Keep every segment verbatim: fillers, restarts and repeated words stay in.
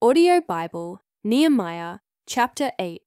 Audio Bible, Nehemiah, chapter eight.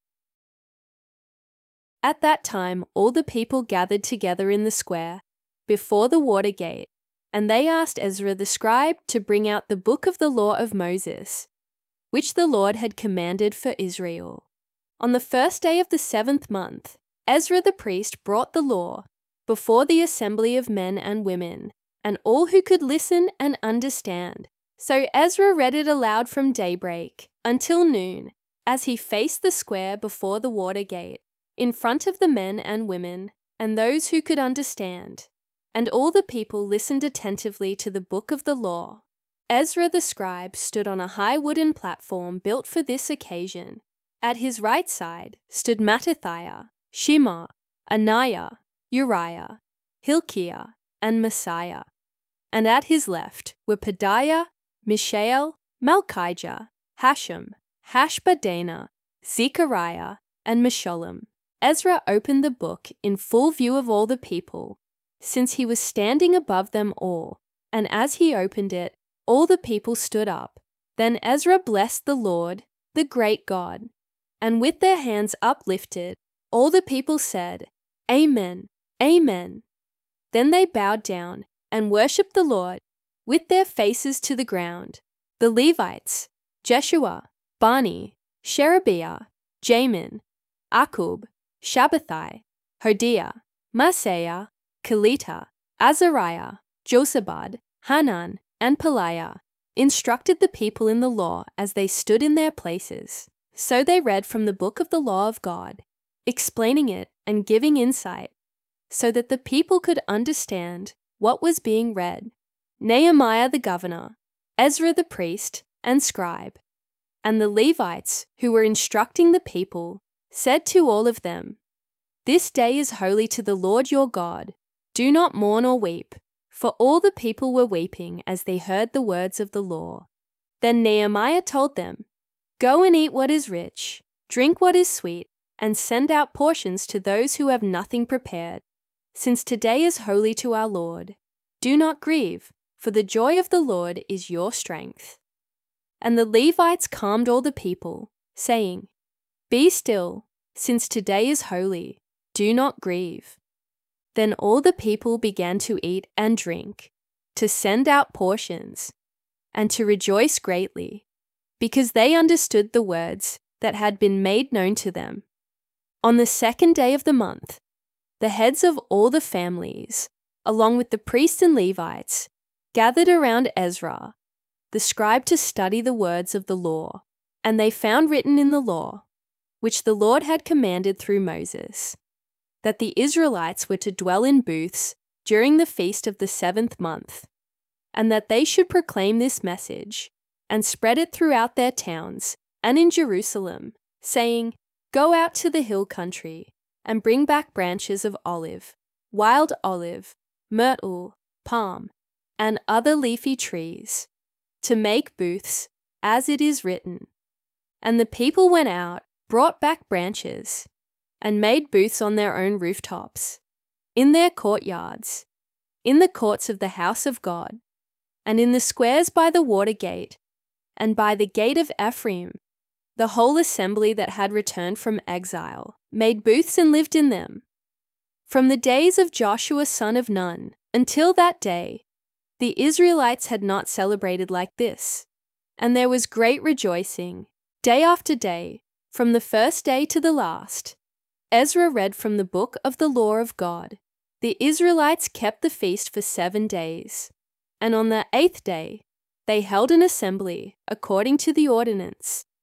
At that time all the people gathered together in the square, before the water gate, and they asked Ezra the scribe to bring out the book of the law of Moses, which the Lord had commanded for Israel. On the first day of the seventh month, Ezra the priest brought the law before the assembly of men and women, and all who could listen and understand. So Ezra read it aloud from daybreak until noon, as he faced the square before the water gate, in front of the men and women, and those who could understand. And all the people listened attentively to the book of the law. Ezra the scribe stood on a high wooden platform built for this occasion. At his right side stood Mattithiah, Shema, Ananiah, Uriah, Hilkiah, and Messiah. And at his left were Pedaiah, Mishael, Malchijah, Hashem, Hashbaddanah, Zechariah, and Meshullam. Ezra opened the book in full view of all the people, since he was standing above them all, and as he opened it, all the people stood up. Then Ezra blessed the Lord, the great God, and with their hands uplifted, all the people said, Amen, Amen. Then they bowed down and worshipped the Lord with their faces to the ground. The Levites, Jeshua, Bani, Sherebiah, Jamin, Akub, Shabbathai, Hodiah, Maaseiah, Kelita, Azariah, Josabad, Hanan, and Peliah, instructed the people in the law as they stood in their places. So they read from the book of the law of God, explaining it and giving insight, so that the people could understand what was being read. Nehemiah the governor, Ezra the priest and scribe, and the Levites who were instructing the people, said to all of them, This day is holy to the Lord your God. Do not mourn or weep. For all the people were weeping as they heard the words of the law. Then Nehemiah told them, Go and eat what is rich, drink what is sweet, and send out portions to those who have nothing prepared, since today is holy to our Lord. Do not grieve, for the joy of the Lord is your strength. And the Levites calmed all the people, saying, Be still, since today is holy. Do not grieve. Then all the people began to eat and drink, to send out portions, and to rejoice greatly, because they understood the words that had been made known to them. On the second day of the month, the heads of all the families, along with the priests and Levites, gathered around Ezra, the scribe, to study the words of the law, and they found written in the law, which the Lord had commanded through Moses, that the Israelites were to dwell in booths during the feast of the seventh month, and that they should proclaim this message and spread it throughout their towns and in Jerusalem, saying, Go out to the hill country and bring back branches of olive, wild olive, myrtle, palm, and other leafy trees, to make booths, as it is written. And the people went out, brought back branches, and made booths on their own rooftops, in their courtyards, in the courts of the house of God, and in the squares by the water gate, and by the gate of Ephraim. The whole assembly that had returned from exile made booths and lived in them. From the days of Joshua son of Nun until that day, the Israelites had not celebrated like this, and there was great rejoicing, day after day, from the first day to the last. Ezra read from the book of the law of God. The Israelites kept the feast for seven days, and on the eighth day they held an assembly according to the ordinance